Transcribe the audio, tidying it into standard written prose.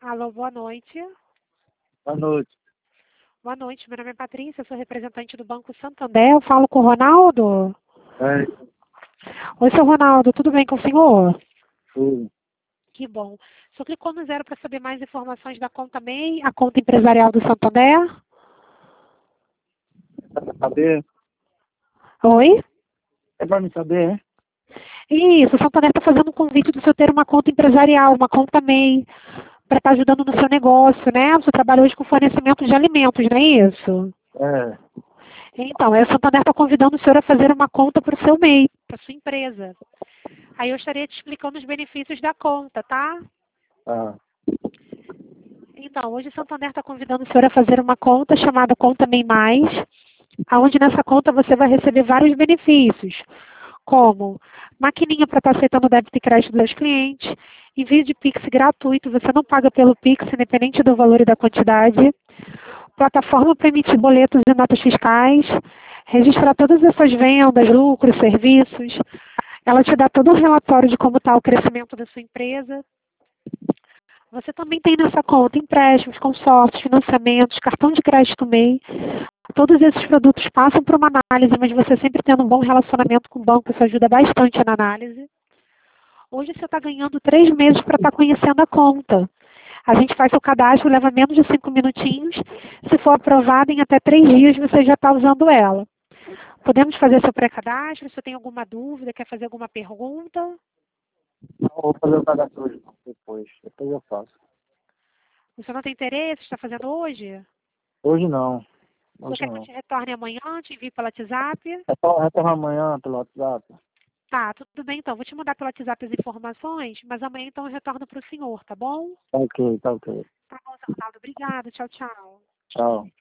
Alô, boa noite. Boa noite. Boa noite, meu nome é Patrícia, eu sou representante do Banco Santander. Eu falo com o Ronaldo. É, Oi, seu Ronaldo, tudo bem com o senhor? tudo. Que bom. O senhor clicou no 0 para saber mais informações da conta MEI, a conta empresarial do Santander? É pra saber? Oi? É pra me saber, é? Isso, o Santander está fazendo um convite do senhor ter uma conta empresarial, uma conta MEI, para estar ajudando no seu negócio, né? O senhor trabalha hoje com fornecimento de alimentos, não é isso? É, Então, aí o Santander está convidando o senhor a fazer uma conta para o seu MEI, para sua empresa. Aí eu estaria te explicando os benefícios da conta, tá? tá. Então, hoje o Santander está convidando o senhor a fazer uma conta chamada Conta MEI Mais, onde nessa conta você vai receber vários benefícios, como maquininha para estar aceitando débito e crédito dos clientes, envio de Pix gratuito, você não paga pelo Pix, independente do valor e da quantidade, plataforma para emitir boletos e notas fiscais, registrar todas as suas vendas, lucros, serviços. Ela te dá todo um relatório de como está o crescimento da sua empresa. Você também tem nessa conta empréstimos, consórcios, financiamentos, cartão de crédito MEI. Todos esses produtos passam por uma análise, mas você sempre tendo um bom relacionamento com o banco, isso ajuda bastante na análise. Hoje você está ganhando 3 meses para estar conhecendo a conta. A gente faz seu cadastro, leva menos de 5 minutinhos. Se for aprovado, em até 3 dias você já está usando ela. Podemos fazer seu pré-cadastro? Se você tem alguma dúvida, quer fazer alguma pergunta? Não, vou fazer o cadastro hoje, não. Depois eu faço. Você não tem interesse? Está fazendo hoje? Hoje não, O senhor hoje quer que eu não. te retorne amanhã, te envie pelo WhatsApp? Retorno amanhã pelo WhatsApp. Tá, tudo bem então. Vou te mandar pelo WhatsApp as informações, mas amanhã então eu retorno para o senhor, tá bom? Tá ok, tá ok. Tá bom, seu Ronaldo. Obrigada. Tchau, tchau. Tchau.